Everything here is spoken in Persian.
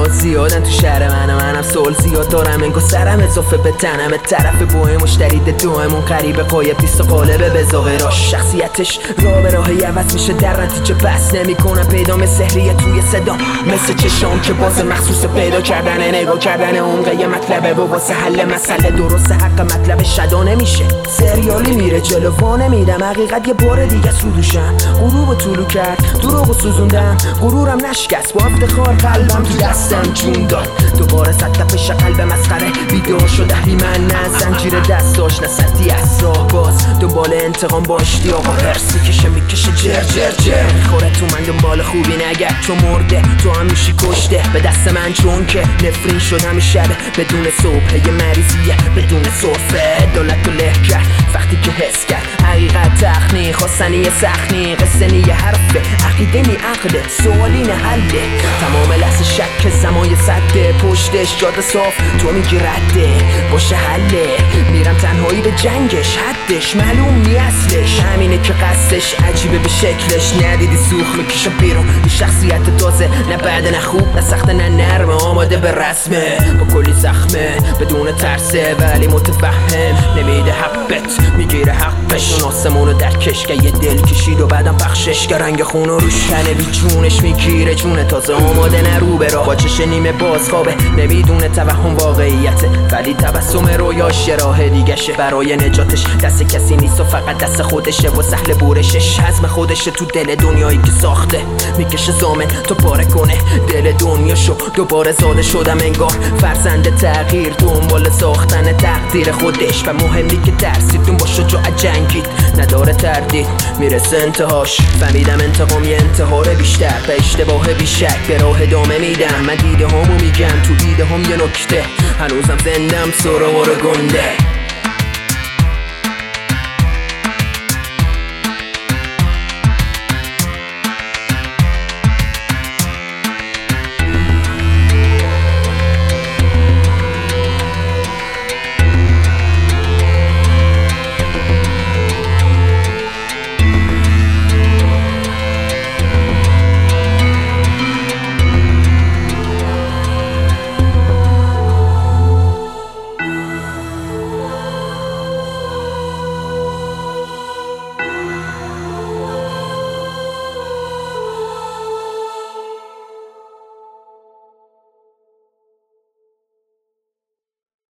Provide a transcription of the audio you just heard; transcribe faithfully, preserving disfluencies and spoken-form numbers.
ها زیادن تو شهر من و منم سول زیاد دارم انگو سرم اضافه به تنم طرف بوی مشتری دومون قریب قایب نیست و قالبه به ظاهراش شخصیتش راه به راهی عوض میشه در نتیجه بس نمیکنم پیدا سحریه توی صدا مثل چشام که باز مخصوص پیدا کردن نگاه کردن عمق یه مطلبه و واسه حل مسئله درست حق مطلب شدا نمیشه سریالی میره جلو وا نمیدم حقیقت یه بار دیگه سودوشم غروب طولو کرد دروغو سوزوندم غرورم نشکست با افتخار قلبم تو دستم جون داد دوباره صد تپش قلب مسخره بیدار شده بی من نه زنجیر دستاش نه سطی از راه باز دنبال انتقام با اشتیاق و هرسی کشه میکشه جر جر جر خوره تو من دنبال خوبی نگرد چون مرده تو هم میشی کشته به دست من چون که نفرین شد همه شبه بدون صبح یه مریضیه بدون صرفه دولت و له کرد وقتی که حس کرد حقیقت تخنی خواستنی سخنی قصه نی حرفه عقیده نی عقله سوالی نه حله تمام لحظه شک زمای صده پشتش جاده صاف تو میگی رده باشه حله میرم تنهایی به جنگش حدش معلوم نی اصلش همینه که قصدش عجیبه به شکلش ندیدی سوخ میکشه بیرون شخصیت تازه نه بعد نه خوب نه سخت نه نرمه آماده به رسمه با کلی زخمه بدون ترسه ولی متفهم نمیده حقت میگیره حقش اون آسمونو در کشکه یه دل کشید و بعدم بخشش که رنگ خونو روش تنه بی جونش میگیره جونه تازه آماده نه رو به راه با چش نیمه باز خوابه نمیدونه توهم واقعیته ولی تبسم رویاش یه راه دیگشه برای نجاتش دست کسی نیست و فقط دست خودشه و سهل بورشش حزم خودشه تو دل دنیایی که ساخته میکشه زامن تو پاره کنه دل دنیاشو دوباره زاده شدم انگار فرزند تغییر دنبال ساختن تقدیر خودش و مهمی که ترسیدون با شجاعت جنگید نداره تردید میرسه انتهاش فهمیدم انتقام یه انتحار بیشتر به اشتباه بیشک به راه ادامه میدم من دیده همو میگم تو دیده هم یه نکته هنوزم زندم سراغ گنده